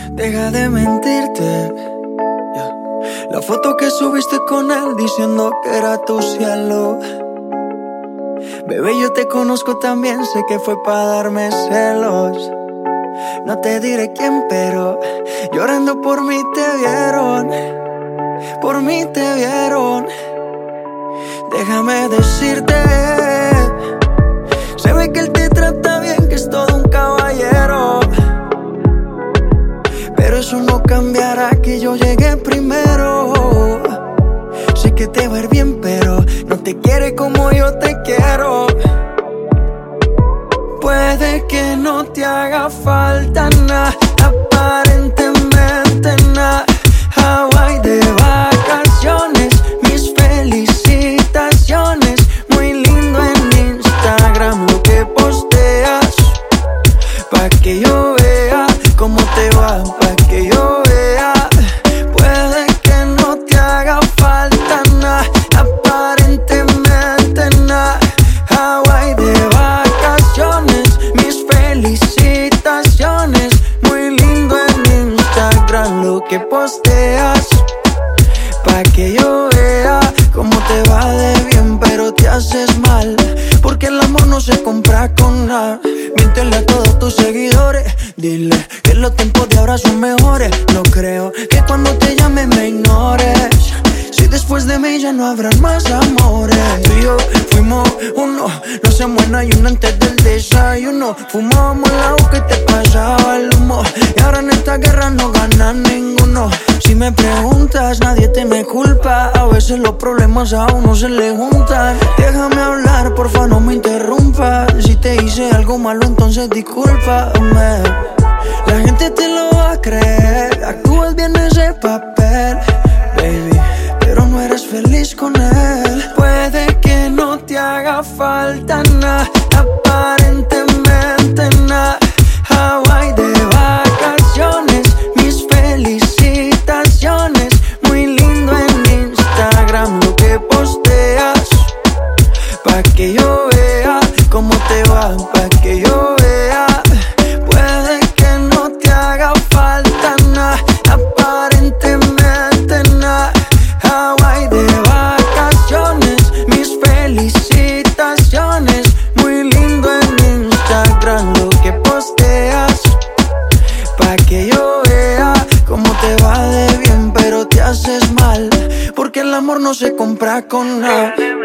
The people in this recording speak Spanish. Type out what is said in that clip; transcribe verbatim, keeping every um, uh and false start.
Deja de mentirte, yeah. La foto que subiste con él diciendo que era tu cielo. Bebé, yo te conozco también, sé que fue para darme celos. No te diré quién, pero llorando por mí te vieron. Por mí te vieron. Déjame decirte, se ve que él te trata bien, que es todo un caballero. Pero eso no cambiará que yo llegué primero. Sé que te va a ir bien, pero no te quiere como yo te quiero. Puede que no te haga falta nada, aparentemente nada. Hawaii de vacaciones, mis felicitaciones. Muy lindo en Instagram lo que posteas, pa' que yo vea cómo te va, pa' que yo vea. Puede que no te haga falta nada, aparentemente nada. Hawaii de vacaciones, mis felicitaciones. Muy lindo en Instagram lo que posteas, pa' que yo vea cómo te va de bien, pero te haces mal, porque el amor no se compra con nada. Miéntele a todos tus seguidores, dile que los tiempos de ahora son mejores. No creo que cuando te llame me ignores, si después de mí ya no habrán más amores. Tú y yo fuimos uno, no se muera y uno antes del desayuno. Fumábamos el agua que te pasaba el humo, y ahora en esta guerra no gana ninguno. Si me preguntas, nadie te me culpa, a veces los problemas a uno se le juntan. Déjame hablar, porfa, no me interrumpas. Si te hice algo malo, entonces discúlpame. La gente te lo va a creer, actúas bien ese papel, baby, pero no eres feliz con él. Puede que no te haga falta nada, aparentemente nada. Hawaii de vacaciones, mis felicitaciones. Muy lindo en Instagram lo que posteas, pa' que yo vea cómo te va, pa' que yo vea. Puede que no te haga falta nada, aparentemente nada. Hawaii de vacaciones, mis felicitaciones. Muy lindo en Instagram lo que posteas, pa' que yo vea cómo te va de bien, pero te haces mal, porque el amor no se compra con nada.